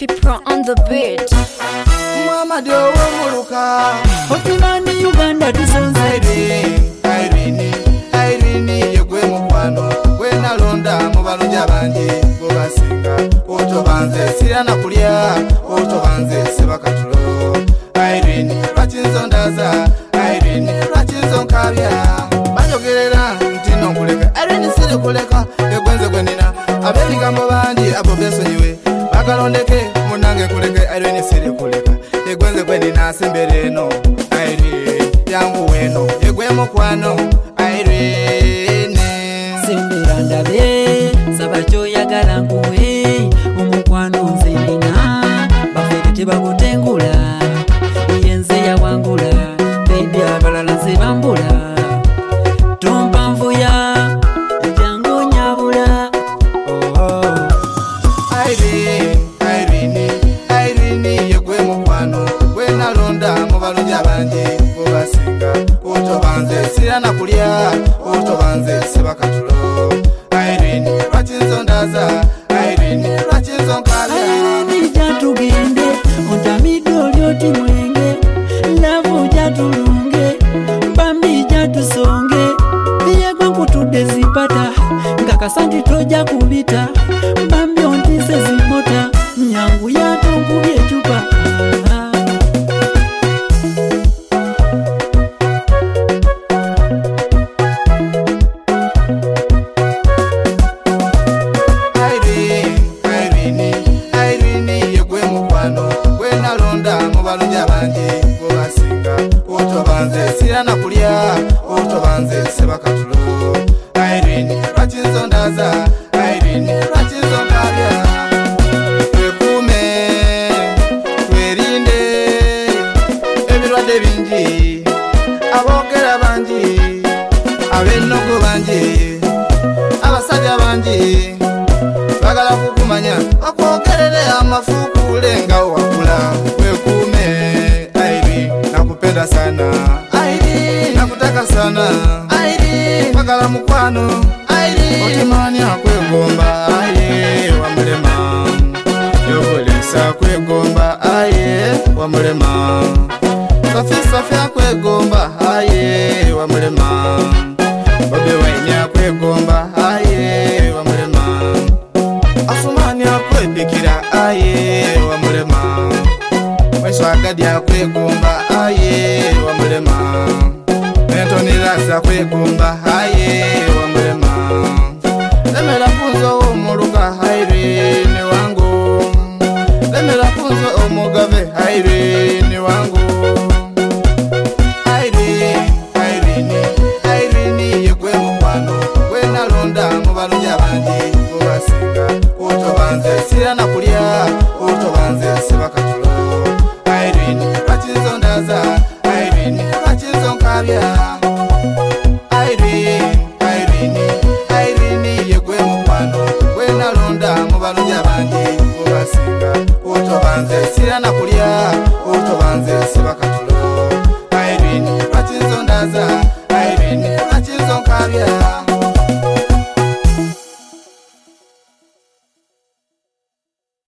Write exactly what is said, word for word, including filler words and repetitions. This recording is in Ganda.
P Pro on the beat. Mama dio wumuruka Otimani Uganda tisonze Irene, Irene, Irene yegwe mukwano gwe nalonda mu balunja bangi go basinga otobanze sirana kulya otobanze sebakatulo Irene lwachinzo ndaza Irene lwachinzo nkabya banyogerera ntino kuleka Irene siri kuleka egwenze gwenina abebigambo bangi abo besonyiwe bagalondeke munange kuleka Irene siri kuleka egwenze gwenina sembere no Irene yangu weno egwe mukwano Irene sembera ndabe sabacho yagala nkuwe omukwano nze nina bafere tebagutengula yenze yawangula baby abalala nze bambula tompanvuya jangu nyabula oh, oh. Irene, Irene, Irene yegwe mukwano gwe nalonda mu balunja bangi go basinga otobanze sirana kulya otobanze sebakatulo Irene lwachinzo ndaza Irene lwachinzo nkabya Irene jatugende ontamido lyoti mwenge lavu jatulunge mbambi jatusonge yegwe nkutudde zipata nga kasanti toja kubita mbambi ontise zimota nyangu yatonkubye ecupa Irene, Irene, Irene yegwe mukwano gwe nalonda mu balunja bangi go basinga otobanze sirana kulya otobanze sebakatulo Irene lwachinzo ndaza Irene lwachinzo nkabya twekume twerinde ebirwadde bingi aboogera bangi ab'ennogo bangi abasajja bangi bagala kukumanya bakwogerere amafuukule nga wakula wekuume Irene nakupenda sana Irene nakutaka sana Irene bagala mukwano Irene otimanya kwegomba aye wamulema yobolesa kwegomba aye wamulema safi safi akwegomba aye wamulema bobe wainya kwegomba aye wamulema asumani akwebikira aye wamulema mweso agadi akwegomba aye wamulema entoniraza kwegomba aye wamulema lemera kunzo omuluka Irene wangu lemera kunzo omugave Irene wangu Irene, Irene, Irene yegwe mukwano gwe nalonda mu balunja bangi go basinga otobanze sirana kulya otobanze sebakatulo Irene lwachinzo ndaza Irene lwachinzo nkabya Irene, Irene, Irene yegwe mukwano gwe nalonda mu balunja bangi go basinga otobanze sirana kulya otobanze sebakatulo Irene lwachinzo ndaza